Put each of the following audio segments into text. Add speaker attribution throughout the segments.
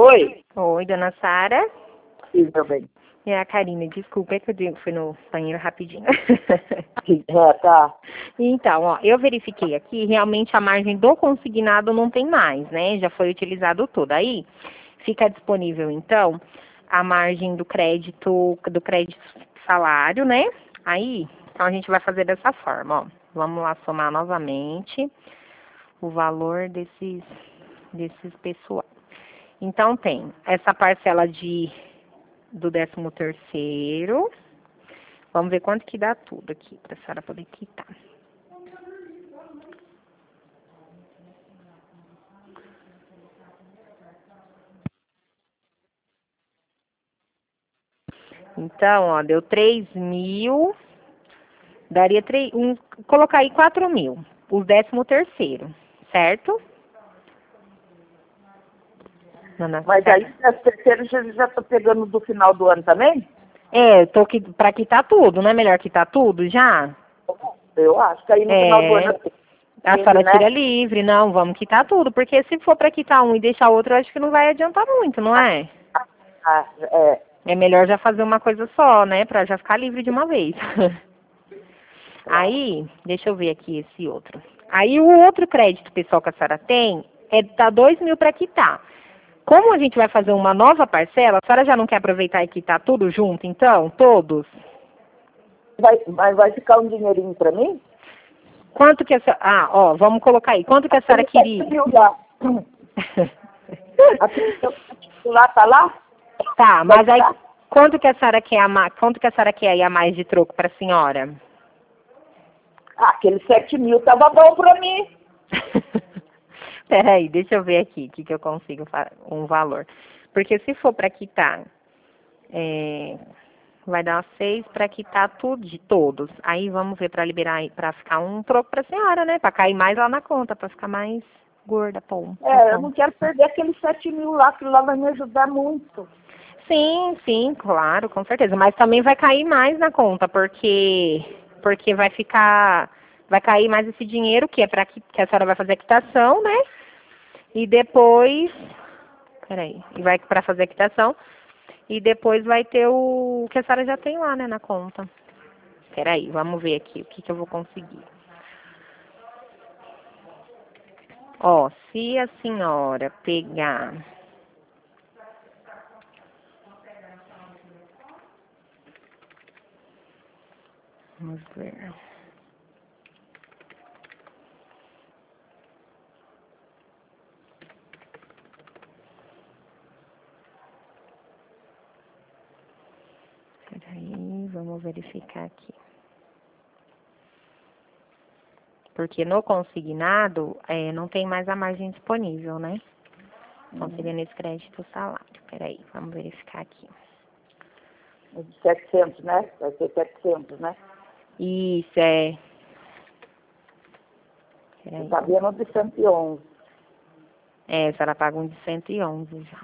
Speaker 1: Oi.
Speaker 2: Oi, dona Sara.
Speaker 1: Sim, meu bem.
Speaker 2: É a Karina, desculpa, é que eu fui no banheiro rapidinho.
Speaker 1: Tá.
Speaker 2: Então, ó, eu verifiquei aqui, realmente a margem do consignado não tem mais, né? Já foi utilizado tudo. Aí, fica disponível, então, a margem do crédito salário, né? Aí, então a gente vai fazer dessa forma, ó. Vamos lá somar novamente o valor desses pessoal. Então, tem essa parcela do 13º. Vamos ver quanto que dá tudo aqui, para a senhora poder quitar. Então, ó, deu 3.000, daria colocar aí 4.000, os 13º, certo?
Speaker 1: Mas aí, as terceiras eu já tô pegando do final do ano também?
Speaker 2: É, tô aqui para quitar tudo, não é melhor quitar tudo já?
Speaker 1: Eu acho que aí no final do ano...
Speaker 2: A senhora tira livre, não, vamos quitar tudo, porque se for para quitar um e deixar outro, eu acho que não vai adiantar muito, não é?
Speaker 1: É.
Speaker 2: É melhor já fazer uma coisa só, né, para já ficar livre de uma vez. Aí, deixa eu ver aqui esse outro. Aí o outro crédito pessoal que a senhora tem tá 2.000 para quitar. Como a gente vai fazer uma nova parcela, a senhora já não quer aproveitar e quitar tudo junto, então? Todos?
Speaker 1: Vai ficar um dinheirinho para mim?
Speaker 2: Quanto que a senhora... Ah, ó, vamos colocar aí. Quanto que a senhora queria?
Speaker 1: Lá, tá lá?
Speaker 2: Tá, mas aí quanto que a senhora quer aí a mais de troco para a senhora?
Speaker 1: Aquele 7.000 tava bom para mim.
Speaker 2: Peraí, deixa eu ver aqui o que eu consigo um valor. Porque se for para quitar, vai dar 6 para quitar tudo de todos. Aí vamos ver para liberar, para ficar um troco para a senhora, né? Para cair mais lá na conta, para ficar mais gorda, pô.
Speaker 1: Eu não quero perder aqueles 7.000 lá, que lá vai me ajudar muito.
Speaker 2: Sim, claro, com certeza. Mas também vai cair mais na conta, porque vai cair mais esse dinheiro que é para que a senhora vai fazer a quitação, né? E depois, peraí, e vai para fazer a quitação e depois vai ter o que a senhora já tem lá, né, na conta. Peraí, vamos ver aqui o que eu vou conseguir. Ó, se a senhora pegar... Vamos ver. Peraí, vamos verificar aqui. Porque no consignado, não tem mais a margem disponível, né? Considerando esse crédito salário. Peraí, vamos verificar aqui.
Speaker 1: 700, né? Vai ser 700, né?
Speaker 2: Isso, Peraí.
Speaker 1: Eu sabia no de 111.
Speaker 2: A senhora paga um de 111 já.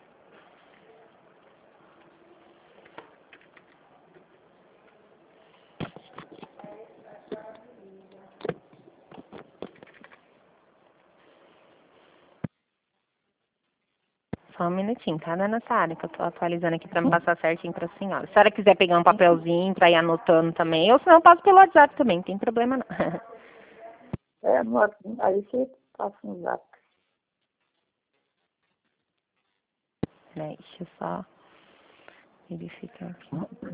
Speaker 2: Só um minutinho, tá, dona Sara, que eu tô atualizando aqui pra me passar certinho pra senhora. Se a senhora quiser pegar um papelzinho pra ir anotando também, ou senão eu passo pelo WhatsApp também, não tem problema não.
Speaker 1: Aí você passa um zap.
Speaker 2: Deixa eu só verificar aqui.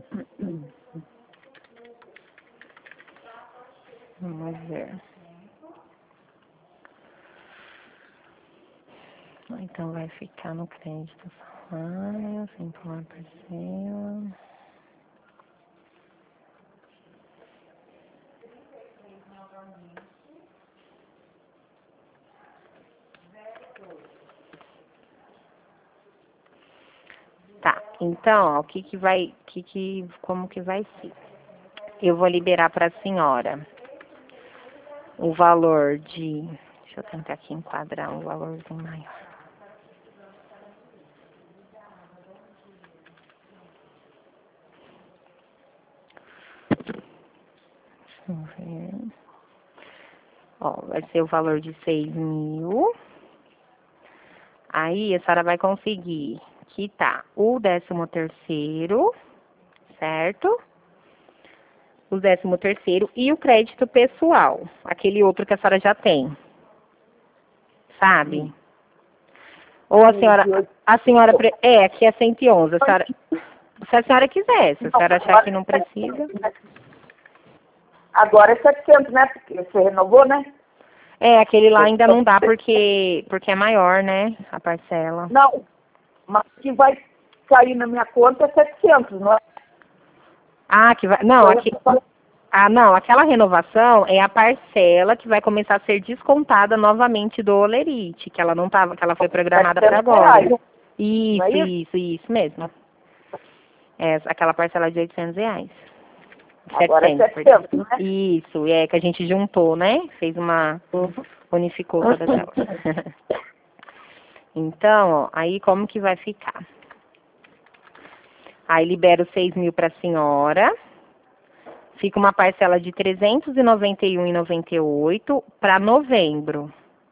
Speaker 2: Vamos ver. Então vai ficar no crédito salário, sem pular parcela. Tá, então, ó, como que vai ser? Eu vou liberar para a senhora o valor de, deixa eu tentar aqui enquadrar um valorzinho maior. Deixa eu ver. Ó, vai ser o valor de 6.000. Aí a senhora vai conseguir quitar o 13º, certo? O 13º e o crédito pessoal, aquele outro que a senhora já tem, sabe? Ou a senhora, aqui é 111, se a senhora quiser, se a senhora achar que não precisa.
Speaker 1: Agora é 700, né? Porque você renovou, né?
Speaker 2: Aquele lá ainda não dá porque é maior, né, a parcela.
Speaker 1: Não, mas que vai cair na minha conta é 700, não é?
Speaker 2: Que vai, não, não, aquela renovação é a parcela que vai começar a ser descontada novamente do Olerite, que ela não tava, que ela foi programada para agora. Isso mesmo. Aquela parcela de R$800.
Speaker 1: Agora é 700, né?
Speaker 2: Isso, que a gente juntou, né? Fez unificou todas elas. Então, ó, aí como que vai ficar? Aí libero 6.000 para a senhora. Fica uma parcela de R$ 391,98 para novembro.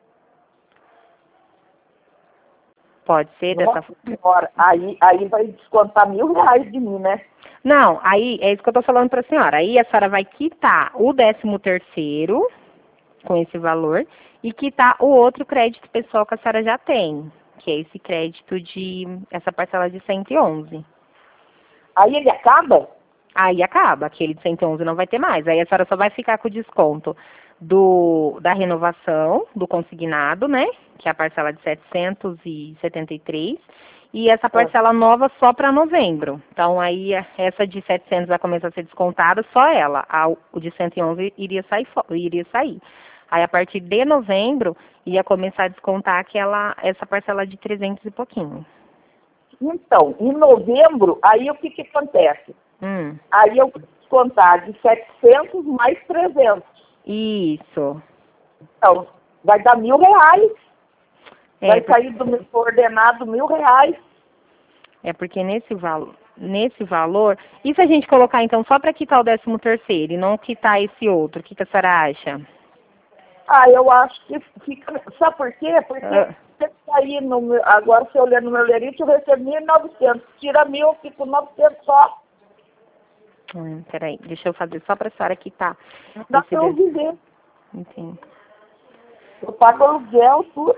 Speaker 2: Pode ser dessa
Speaker 1: forma? Aí vai descontar R$1.000 de mim, né?
Speaker 2: Não, aí é isso que eu tô falando para a senhora. Aí a senhora vai quitar o 13º com esse valor e quitar o outro crédito pessoal que a senhora já tem, que é esse crédito essa parcela de 111.
Speaker 1: Aí ele acaba?
Speaker 2: Aí acaba, aquele de 111 não vai ter mais. Aí a senhora só vai ficar com o desconto da renovação, do consignado, né? Que é a parcela de 773. E essa parcela nova só para novembro. Então, aí, essa de 700 vai começar a ser descontada, só ela. O de 111 iria sair. Aí, a partir de novembro, ia começar a descontar essa parcela de 300 e pouquinho.
Speaker 1: Então, em novembro, aí o que acontece? Aí eu vou descontar de 700 mais 300.
Speaker 2: Isso.
Speaker 1: Então, vai dar R$1.000. Vai sair do meu ordenado R$1.000.
Speaker 2: É porque nesse valor, e se a gente colocar então só para quitar o 13º e não quitar esse outro, o que a senhora acha?
Speaker 1: Eu acho que fica, sabe por quê? Porque você sair agora você olhando no meu lerite, eu recebo 1.900, tira 1.000, eu fico 900 só.
Speaker 2: Peraí, deixa eu fazer só para a senhora quitar.
Speaker 1: Dá para eu viver.
Speaker 2: Entendi.
Speaker 1: Eu pago aluguel, tudo.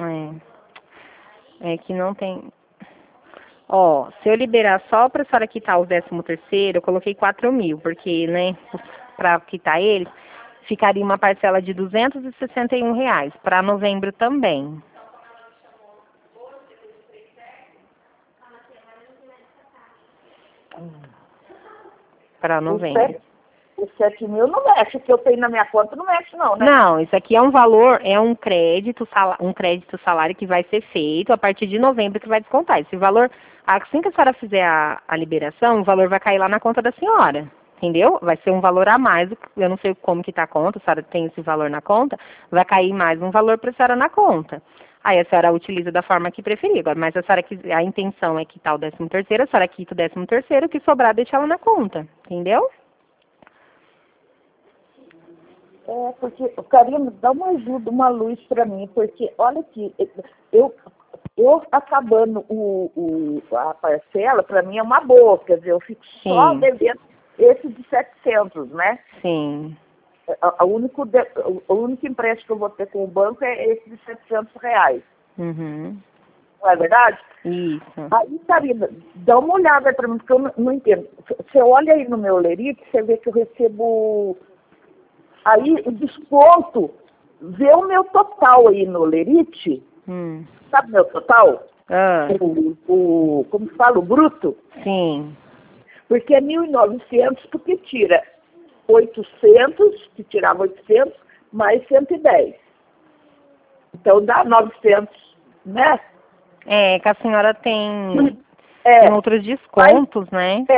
Speaker 2: É que não tem... Ó, se eu liberar só para a senhora quitar o 13º, eu coloquei 4.000, porque, né, para quitar eles, ficaria uma parcela de R$261, para novembro também. Para novembro.
Speaker 1: Os 7.000 não mexe, o que eu tenho na minha conta não mexe não, né?
Speaker 2: Não, isso aqui é um valor, é um crédito salário que vai ser feito a partir de novembro que vai descontar. Esse valor, assim que a senhora fizer a liberação, o valor vai cair lá na conta da senhora, entendeu? Vai ser um valor a mais, eu não sei como que tá a conta, a senhora tem esse valor na conta, vai cair mais um valor para a senhora na conta. Aí a senhora utiliza da forma que preferir. Agora, mas a intenção é quitar o 13º, a senhora quita o 13º, o que sobrar deixa ela na conta, entendeu?
Speaker 1: Porque, Karina, dá uma ajuda, uma luz para mim, porque, olha aqui, eu acabando a parcela, para mim é uma boa, quer dizer, eu fico só devendo esse de 700, né?
Speaker 2: Sim.
Speaker 1: O único empréstimo que eu vou ter com o banco é esse de R$700.
Speaker 2: Uhum.
Speaker 1: Não é verdade?
Speaker 2: Isso.
Speaker 1: Aí, Karina, dá uma olhada para mim, porque eu não entendo. Você olha aí no meu lerite, você vê que eu recebo... Aí, o desconto, vê o meu total aí no lerite. Sabe o meu total? Como se fala, o bruto?
Speaker 2: Sim.
Speaker 1: Porque é 1.900, porque tira 800, que tirava 800, mais 110. Então, dá 900, né?
Speaker 2: Que a senhora tem outros descontos, né?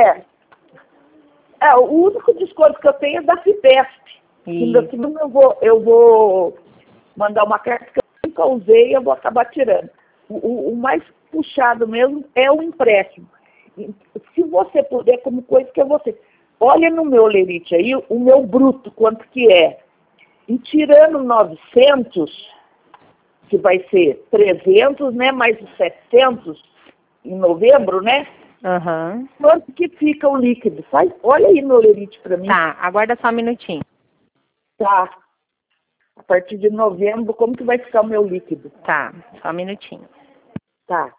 Speaker 1: O único desconto que eu tenho é da Fipesp. Eu vou mandar uma carta que eu nunca usei e eu vou acabar tirando. O mais puxado mesmo é o empréstimo. Se você puder, como coisa que é você. Olha no meu lerite aí, o meu bruto, quanto que é. E tirando 900, que vai ser 300, né? Mais os 700 em novembro, né?
Speaker 2: Aham.
Speaker 1: Quanto que fica o líquido? Olha aí no Lerite para mim.
Speaker 2: Tá, aguarda só um minutinho.
Speaker 1: Tá. A partir de novembro, como que vai ficar o meu líquido?
Speaker 2: Tá, só um minutinho.
Speaker 1: Tá.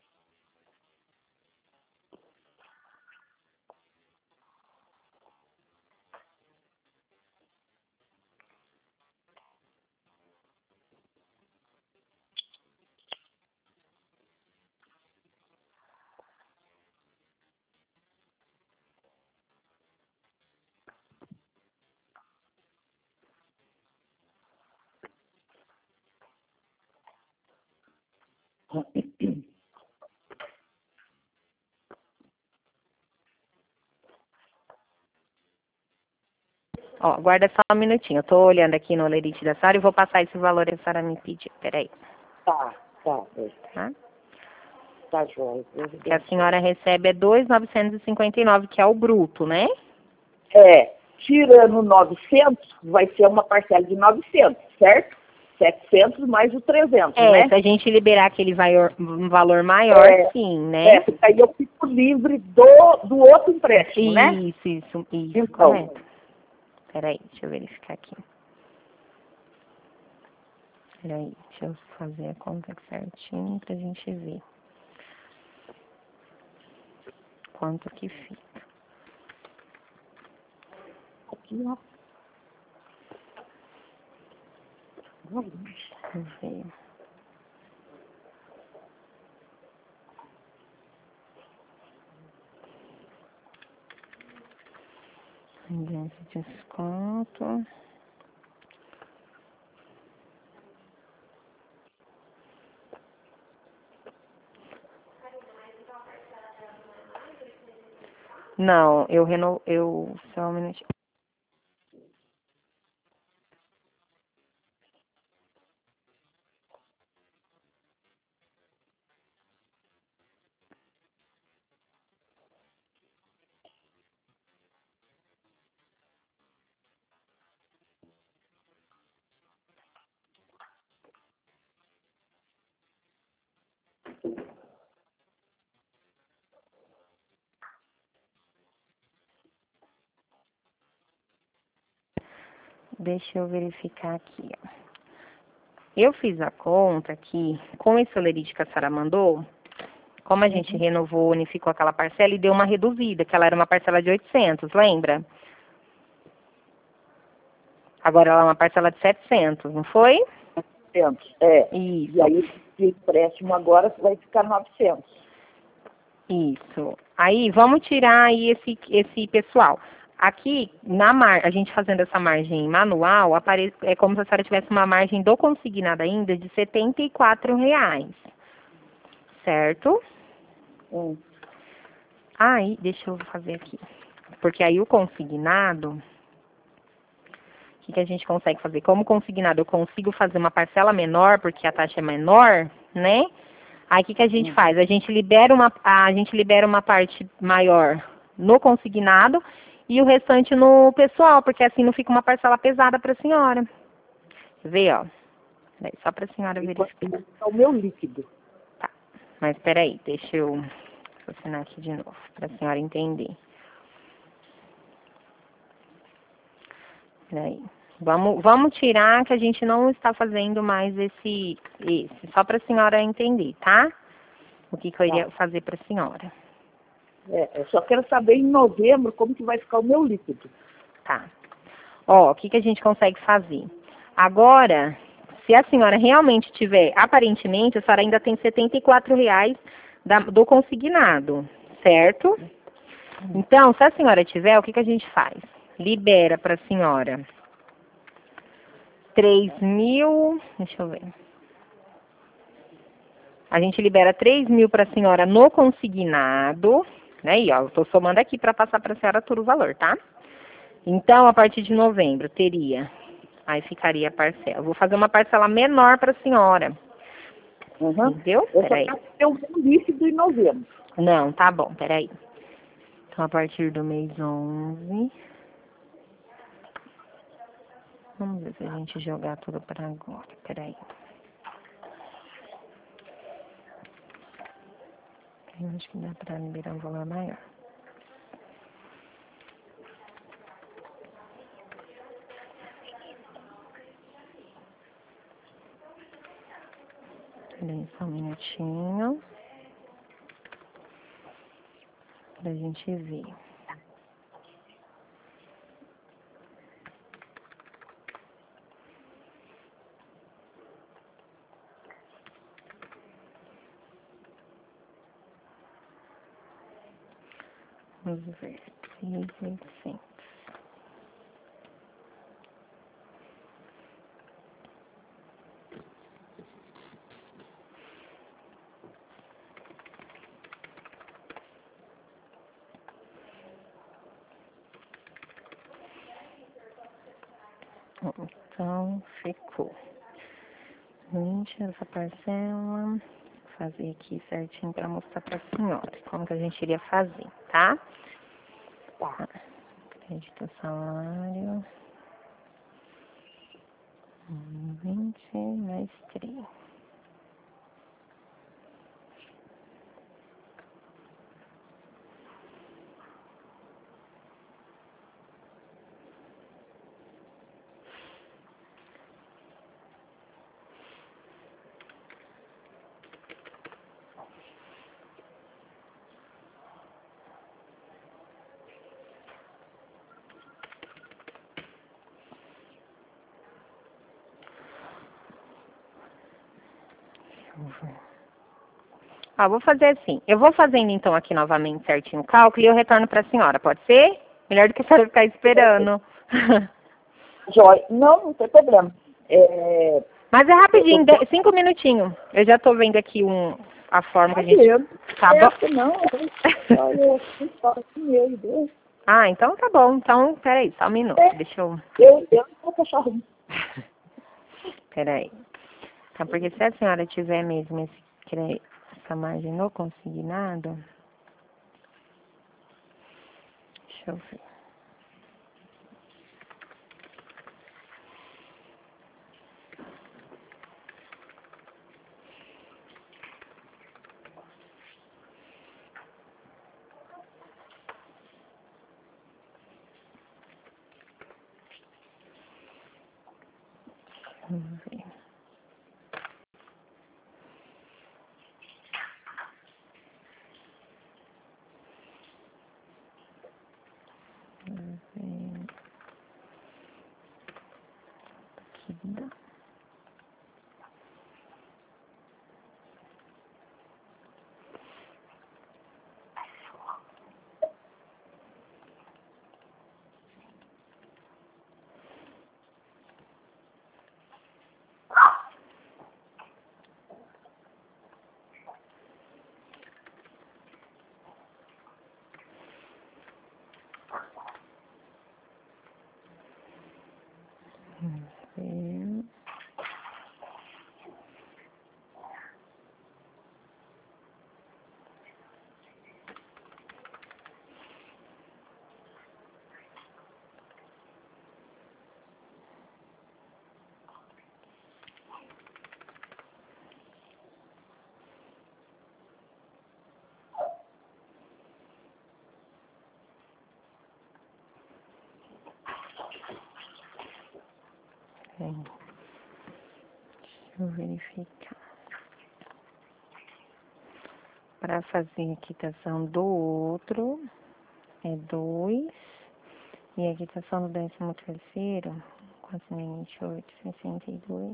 Speaker 2: Ó, aguarda só um minutinho. Eu tô olhando aqui no Lerite da senhora e vou passar esse valor que a senhora me pediu. Peraí.
Speaker 1: Tá, tá.
Speaker 2: Tá?
Speaker 1: Tá, joia.
Speaker 2: Que a senhora recebe é 2.959, que é o bruto, né?
Speaker 1: Tirando 900, vai ser uma parcela de 900, certo? 700 mais o 300, né?
Speaker 2: Se a gente liberar aquele um valor maior, sim, né?
Speaker 1: Aí eu fico livre do outro empréstimo, né?
Speaker 2: Isso,
Speaker 1: Então.
Speaker 2: correto. Peraí, deixa eu verificar aqui. Peraí, deixa eu fazer a conta aqui certinho pra gente ver quanto que fica.
Speaker 1: Aqui, ó.
Speaker 2: Deixa eu ver. Esse desconto. Não, só um minutinho. Deixa eu verificar aqui, ó. Eu fiz a conta aqui, com esse olerite que a senhora mandou, como a gente renovou, unificou aquela parcela e deu uma reduzida, que ela era uma parcela de 800, lembra? Agora ela é uma parcela de 700, não foi?
Speaker 1: 700,
Speaker 2: Isso.
Speaker 1: E aí, o empréstimo agora vai ficar 900.
Speaker 2: Isso. Aí, vamos tirar aí esse pessoal. Aqui, a gente fazendo essa margem manual, é como se a senhora tivesse uma margem do consignado ainda de R$ 74,00. Certo? Aí, deixa eu fazer aqui. Porque aí o consignado, o que a gente consegue fazer? Como consignado eu consigo fazer uma parcela menor, porque a taxa é menor, né? Aí o que a gente faz? A gente libera uma parte maior no consignado e o restante no pessoal, porque assim não fica uma parcela pesada para a senhora. Vê, ó. Peraí, só para a senhora verificar.
Speaker 1: É o meu líquido.
Speaker 2: Tá. Mas peraí, deixa eu assinar aqui de novo, para a senhora entender. Peraí. Vamos tirar que a gente não está fazendo mais esse só para a senhora entender, tá? O que eu iria fazer para a senhora.
Speaker 1: Eu só quero saber em novembro como que vai ficar o meu líquido.
Speaker 2: Tá. Ó, o que a gente consegue fazer? Agora, se a senhora realmente tiver, aparentemente, a senhora ainda tem R$ 74,00 do consignado, certo? Então, se a senhora tiver, o que a gente faz? Libera para a senhora 3.000, deixa eu ver. A gente libera 3.000 para a senhora no consignado, né? E ó, eu tô somando aqui para passar para a senhora todo o valor, tá? Então, a partir de novembro, aí ficaria a parcela. Eu vou fazer uma parcela menor para a senhora. Entendeu?
Speaker 1: Eu só quero ter o meu líquido em novembro.
Speaker 2: Não, tá bom, peraí. Então, a partir do mês 11... Vamos ver se a gente jogar tudo para agora, peraí. Eu acho que dá pra liberar um valor maior. Peraí, só um minutinho. Pra gente ver. Vamos ver. 6.800. Então, ficou 20 essa parcela. Vou fazer aqui certinho para mostrar para a senhora como que a gente iria fazer, tá?
Speaker 1: Tá.
Speaker 2: Crédito salário. 20 mais 3. Vou fazer assim. Eu vou fazendo então aqui novamente certinho o cálculo e eu retorno para a senhora, pode ser? Melhor do que a senhora ficar esperando.
Speaker 1: Joia. Não, não tem problema.
Speaker 2: Mas é rapidinho, 5 minutinhos. Eu já tô vendo aqui a forma que a gente... Tá bom?
Speaker 1: Não, olha, eu falo assim, eu e Deus.
Speaker 2: Ah, então tá bom. Então, peraí, só um minuto. Deixa eu...
Speaker 1: Eu não vou achar ruim.
Speaker 2: Peraí. Então, porque se a senhora tiver mesmo essa margem no consignado... Deixa eu ver. Vamos ver. Vamos ver. Aqui dá. Vamos ver. Deixa eu verificar. Para fazer a quitação do outro, é 2. E a quitação do 13º, 428, 62.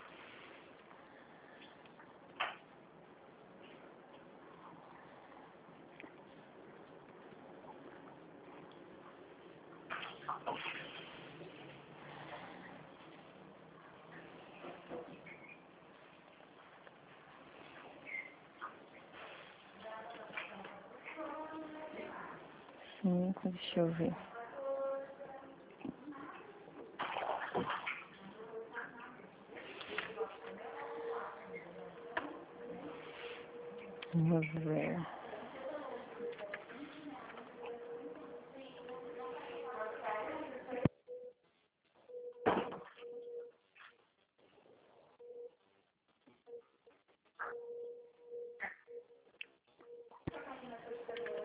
Speaker 2: Deixa eu ver. Vamos ver.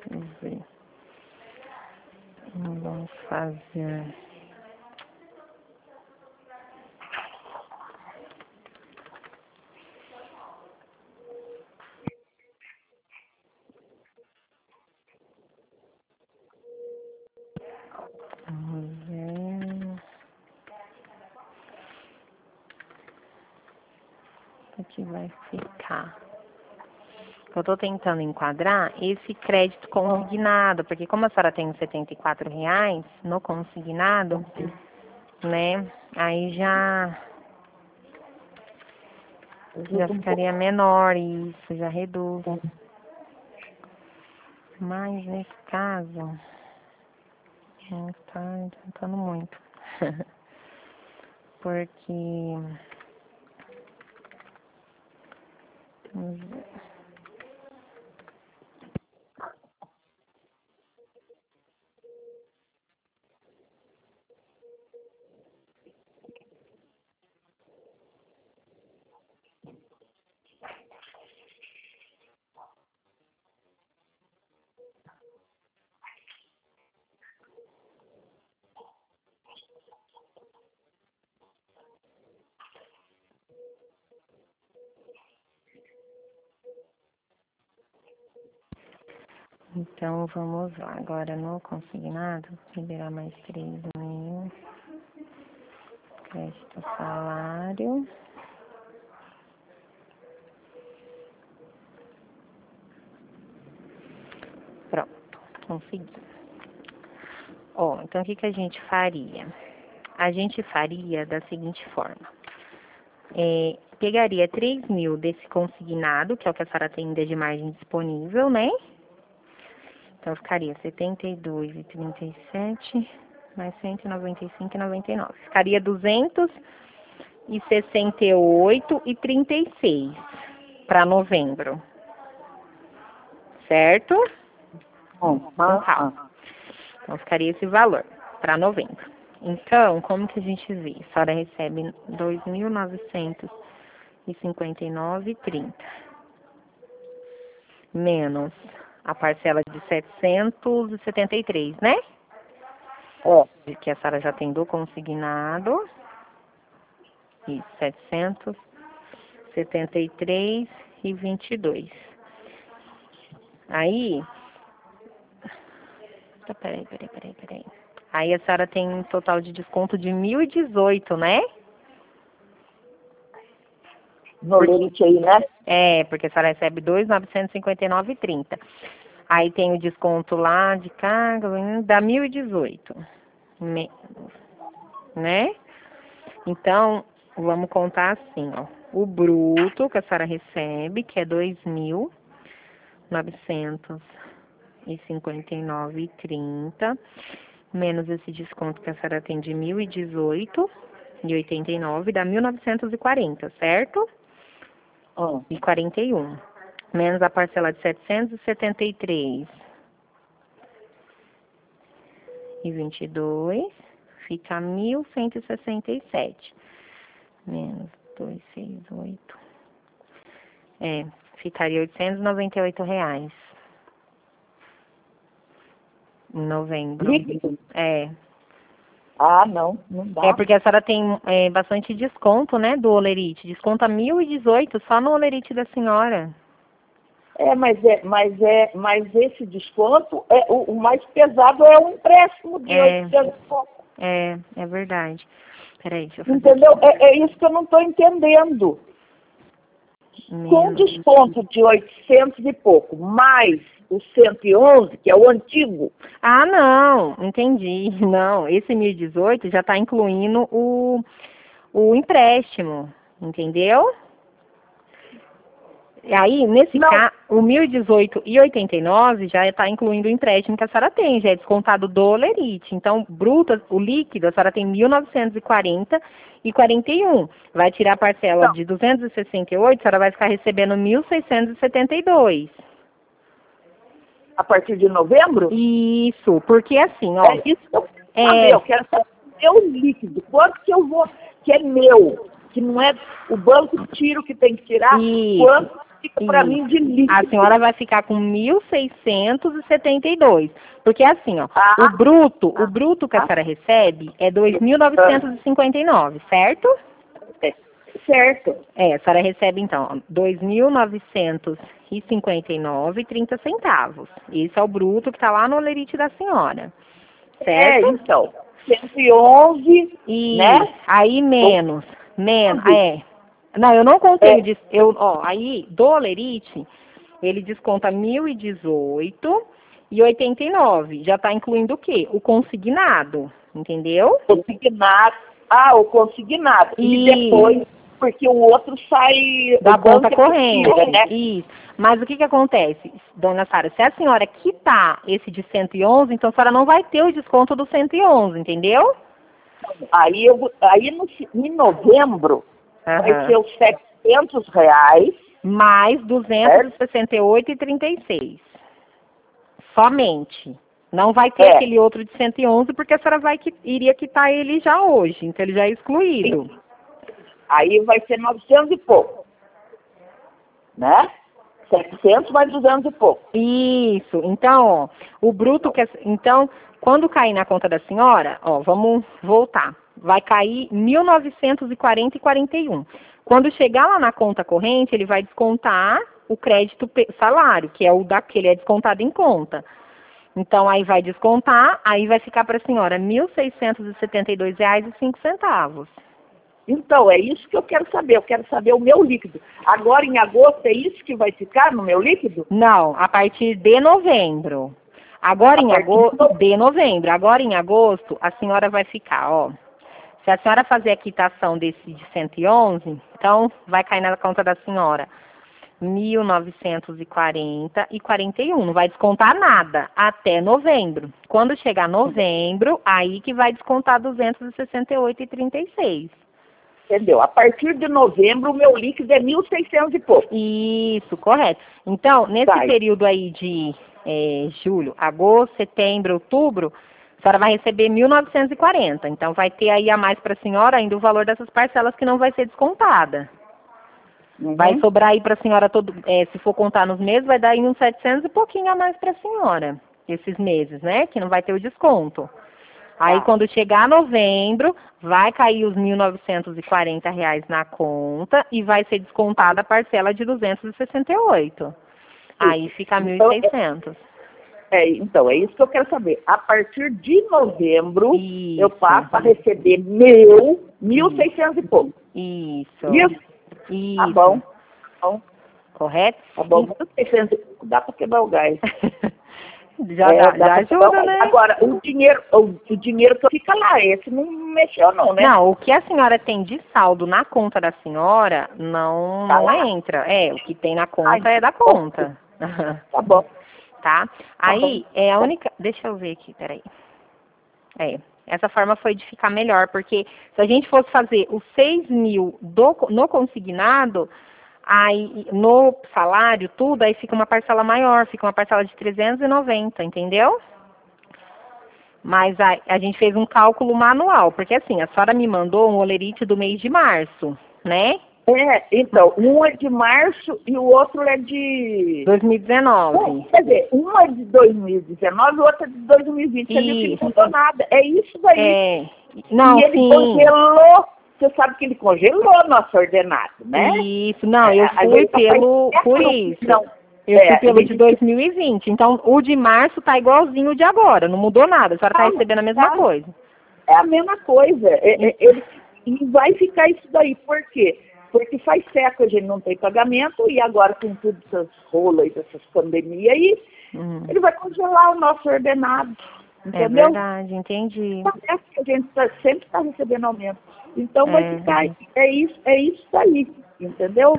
Speaker 2: Vamos ver. Vamos fazer. Vamos ver. O que vai ficar? Eu tô tentando enquadrar esse crédito consignado, porque como a senhora tem R$ 74 no consignado, né? Aí já ficaria menor isso, já reduz. Mas nesse caso, não tá adiantando muito. Porque vamos ver. Então vamos lá. Agora no consignado, liberar mais 3.000. Crédito salário. Pronto, consegui. Ó, então o que a gente faria? A gente faria da seguinte forma. Pegaria 3.000 desse consignado, que é o que a senhora tem ainda de margem disponível, né? Então ficaria 72,37 mais 195,99. Ficaria 268,36 para novembro. Certo? Então ficaria esse valor para novembro. Então, como que a gente vê? A senhora recebe 2.959,30 menos a parcela de 773, né? Que a senhora já tem do consignado. Isso, 773,22. Aí, peraí. Aí a senhora tem um total de desconto de 1.018, né?
Speaker 1: No limite aí, né?
Speaker 2: Porque a senhora recebe 2.959,30. Aí tem o desconto lá de carga, dá 1.018. Né? Então, vamos contar assim, ó. O bruto que a senhora recebe, que é 2.959,30, menos esse desconto que a senhora tem de 1.018,89, dá 1.940, certo? E 41. Menos a parcela de 773,22, fica 1.167. Menos 268. Ficaria R$ 898 em novembro.
Speaker 1: Líquido? Não dá.
Speaker 2: Porque a senhora tem bastante desconto, né, do Olerite. Desconta 1.018 só no Olerite da senhora.
Speaker 1: Mas esse desconto, o mais pesado é o empréstimo de 800 e pouco.
Speaker 2: É verdade. Peraí, deixa eu fazer.
Speaker 1: Entendeu? É isso que eu não estou entendendo. Com desconto de 800 e pouco, mais o 111, que é o antigo.
Speaker 2: Ah, não, entendi. Não, esse 1.018 já está incluindo o empréstimo, entendeu? E aí, nesse caso, o 1.018,89 já está incluindo o empréstimo que a senhora tem, já é descontado do Olerite. Então, bruto, o líquido, a senhora tem 1.940,41. Vai tirar a parcela de 268, a senhora vai ficar recebendo 1.672.
Speaker 1: A partir de novembro?
Speaker 2: Isso, porque assim, ó.
Speaker 1: É isso que eu quero saber. Eu quero saber o líquido. Quanto que eu vou, que é meu, que não é o banco tira o que tem que tirar,
Speaker 2: Isso.
Speaker 1: quanto fica para mim de líquido.
Speaker 2: A senhora vai ficar com 1.672. Porque assim, ó,
Speaker 1: Ah.
Speaker 2: o bruto que a senhora recebe é 2.959, certo?
Speaker 1: Certo.
Speaker 2: A senhora recebe, então, 2.959,30 centavos. Esse é o bruto que está lá no olerite da senhora. Certo?
Speaker 1: Então, 111, né?
Speaker 2: Aí menos. Não, eu não consigo disso. Aí, do olerite, ele desconta 1.018,89. Já está incluindo o quê? O consignado, entendeu?
Speaker 1: Consignado. O consignado. E depois, porque o outro sai
Speaker 2: da conta corrente,
Speaker 1: né?
Speaker 2: Isso. Mas o que acontece, dona Sara? Se a senhora quitar esse de 111, então a senhora não vai ter o desconto do 111, entendeu?
Speaker 1: Aí em novembro vai ser os R$700
Speaker 2: mais 268,36. Somente. Não vai ter aquele outro de 111, porque a senhora iria quitar ele já hoje, então ele já é excluído.
Speaker 1: Sim. Aí vai ser 900 e pouco, né? 700 mais 200 e pouco.
Speaker 2: Isso. Então, ó, o bruto então, quando cair na conta da senhora, ó, vamos voltar. Vai cair 1.940,41. Quando chegar lá na conta corrente, ele vai descontar o crédito salário, que é o daquele, é descontado em conta. Então, aí vai descontar, aí vai ficar para a senhora R$ 1.672,05.
Speaker 1: Então, é isso que eu quero saber. Eu quero saber o meu líquido. Agora, em agosto, é isso que vai ficar no meu líquido?
Speaker 2: Não, a partir de novembro. Agora em agosto, de novembro. Agora em agosto, a senhora vai ficar, ó. Se a senhora fazer a quitação desse de 111, então vai cair na conta da senhora 1.940,41. Não vai descontar nada até novembro. Quando chegar novembro, aí que vai descontar 268,36.
Speaker 1: Entendeu? A partir de novembro, o meu líquido é 1.600 e pouco.
Speaker 2: Isso, correto. Então, nesse período aí de julho, agosto, setembro, outubro, a senhora vai receber 1.940. Então, vai ter aí a mais para a senhora ainda o valor dessas parcelas que não vai ser descontada. Vai sobrar aí para a senhora, se for contar nos meses, vai dar aí uns 700 e pouquinho a mais para a senhora, esses meses, né? Que não vai ter o desconto. Aí, quando chegar novembro, vai cair os R$ 1.940 na conta e vai ser descontada a parcela de 268. Aí fica 1.600.
Speaker 1: Então, é isso que eu quero saber. A partir de novembro, eu passo a receber 1.600 e pouco.
Speaker 2: Isso.
Speaker 1: Tá bom.
Speaker 2: Correto?
Speaker 1: Tá bom. 1.600 e pouco. Dá para quebrar o gás.
Speaker 2: Já ajuda, né?
Speaker 1: Agora, o dinheiro que fica lá, esse não mexeu não, né?
Speaker 2: Não, o que a senhora tem de saldo na conta da senhora não entra. O que tem na conta é da conta.
Speaker 1: Tá bom.
Speaker 2: Tá? Aí, a única... Deixa eu ver aqui, peraí. Essa forma foi de ficar melhor, porque se a gente fosse fazer os 6 mil no consignado, aí no salário, tudo, aí fica uma parcela maior, fica uma parcela de 390, entendeu? Mas a gente fez um cálculo manual, porque assim, a senhora me mandou um olerite do mês de março, né?
Speaker 1: Então, um é de março e o outro é de...
Speaker 2: 2019.
Speaker 1: Quer dizer, um é de 2019 e o outro é de 2020. Você viu que não mudou nada. É isso daí.
Speaker 2: Não,
Speaker 1: e ele congelou. Você sabe que ele congelou nosso ordenado, né?
Speaker 2: Isso, não, eu fui por isso.
Speaker 1: Não.
Speaker 2: Eu fui pelo de 2020. Então, o de março tá igualzinho o de agora. Não mudou nada. A senhora tá recebendo a mesma coisa.
Speaker 1: É a mesma coisa. E vai ficar isso daí. Por quê? Porque faz século a gente não tem pagamento e agora com tudo essas rolas e essas pandemias aí, ele vai congelar o nosso ordenado. Entendeu?
Speaker 2: É verdade, entendi.
Speaker 1: Parece que a gente sempre está recebendo aumento. Então vai ficar, é isso daí, entendeu?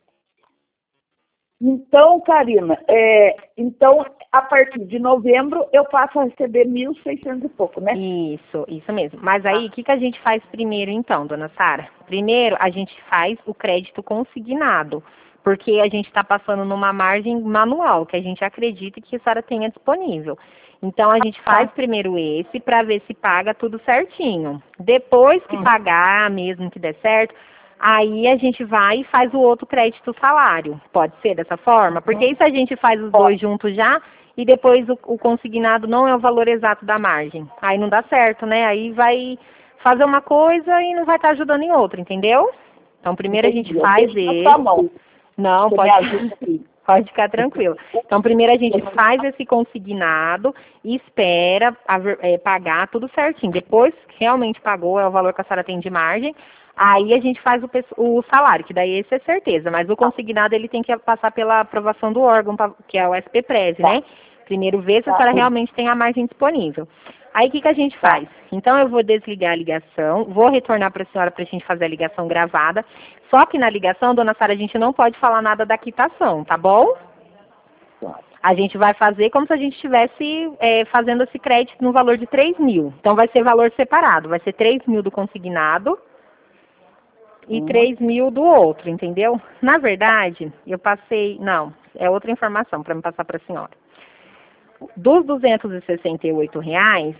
Speaker 1: Então, Karina, então a partir de novembro eu passo a receber 1.600 e pouco, né?
Speaker 2: Isso mesmo. Mas aí, o que a gente faz primeiro então, dona Sara? Primeiro, a gente faz o crédito consignado, porque a gente está passando numa margem manual, que a gente acredita que a senhora tenha disponível. Então, a gente faz primeiro esse para ver se paga tudo certinho. Depois que pagar, mesmo que der certo, Aí a gente vai e faz o outro crédito salário. Pode ser dessa forma? Porque isso a gente faz os dois juntos já e depois o consignado não é o valor exato da margem. Aí não dá certo, né? Aí vai fazer uma coisa e não vai estar ajudando em outra, entendeu? Então primeiro a gente faz esse. Não, pode ficar tranquilo. Então, primeiro a gente faz esse consignado e espera pagar tudo certinho. Depois, realmente pagou, é o valor que a senhora tem de margem, aí a gente faz o salário, que daí esse é certeza. Mas o consignado, ele tem que passar pela aprovação do órgão, que é o SPPRESE, né? Primeiro ver se a senhora realmente tem a margem disponível. Aí, o que a gente faz? Então, eu vou desligar a ligação, vou retornar para a senhora para a gente fazer a ligação gravada. Só que na ligação, dona Sara, a gente não pode falar nada da quitação, tá bom? A gente vai fazer como se a gente estivesse fazendo esse crédito no valor de 3.000. Então, vai ser valor separado. Vai ser 3.000 do consignado e 3.000 do outro, entendeu? Na verdade, eu passei... Não, é outra informação para me passar para a senhora. Dos R$268,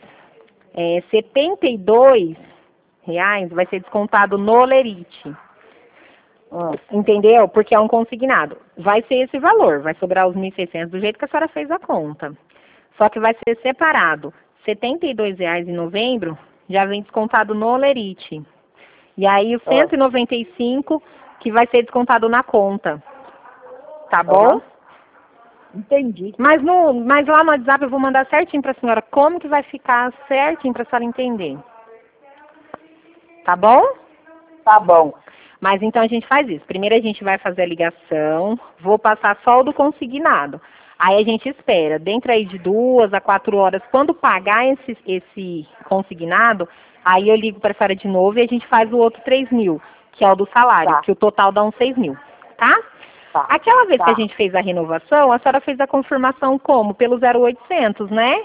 Speaker 2: R$72 vai ser descontado no lerite. Entendeu? Porque é um consignado. Vai ser esse valor, vai sobrar os 1.600 do jeito que a senhora fez a conta. Só que vai ser separado. R$72 em novembro já vem descontado no lerite. E aí o 195 que vai ser descontado na conta. Tá bom?
Speaker 1: Entendi.
Speaker 2: Mas lá no WhatsApp eu vou mandar certinho para a senhora como que vai ficar certinho para a senhora entender. Tá bom?
Speaker 1: Tá bom.
Speaker 2: Mas então a gente faz isso. Primeiro a gente vai fazer a ligação, vou passar só o do consignado. Aí a gente espera, dentro aí de 2 a 4 horas, quando pagar esse consignado, aí eu ligo para a senhora de novo e a gente faz o outro 3.000, que é o do salário, que o total dá uns 6.000, tá? Aquela vez que a gente fez a renovação, a senhora fez a confirmação como? Pelo 0800, né?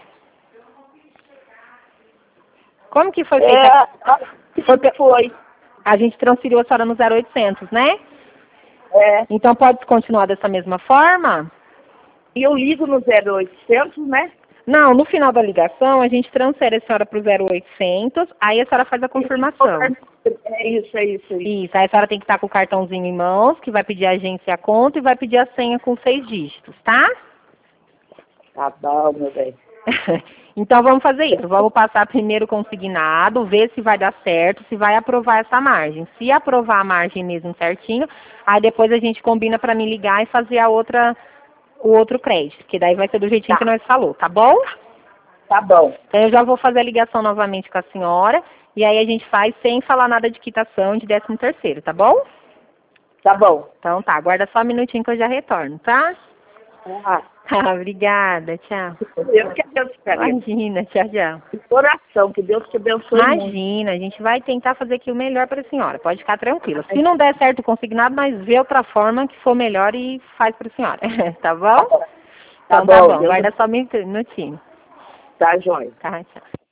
Speaker 2: Como que foi feita?
Speaker 1: Foi.
Speaker 2: A gente transferiu a senhora no 0800, né? Então pode continuar dessa mesma forma?
Speaker 1: E eu ligo no 0800, né?
Speaker 2: Não, no final da ligação a gente transfere a senhora para o 0800, aí a senhora faz a confirmação.
Speaker 1: É isso.
Speaker 2: Isso, aí a senhora tem que estar com o cartãozinho em mãos, que vai pedir a agência e a conta e vai pedir a senha com 6 dígitos, tá?
Speaker 1: Tá bom, meu bem.
Speaker 2: Então vamos fazer isso, vamos passar primeiro o consignado, ver se vai dar certo, se vai aprovar essa margem. Se aprovar a margem mesmo certinho, aí depois a gente combina para me ligar e fazer o outro crédito, que daí vai ser do jeitinho que nós falou, tá bom?
Speaker 1: Tá bom.
Speaker 2: Então eu já vou fazer a ligação novamente com a senhora, e aí a gente faz sem falar nada de quitação de 13º, tá bom?
Speaker 1: Tá bom.
Speaker 2: Então tá, aguarda só um minutinho que eu já retorno, tá? Obrigada, tchau.
Speaker 1: Deus que abençoe.
Speaker 2: Imagina, tchau.
Speaker 1: De coração, que Deus te abençoe.
Speaker 2: Imagina, a gente vai tentar fazer aqui o melhor para a senhora, pode ficar tranquila. Se não der certo o consignado, nós vê outra forma que for melhor e faz para a senhora, tá bom? Então tá bom, guarda só um minutinho.
Speaker 1: Tá, joia.
Speaker 2: Tá, tchau.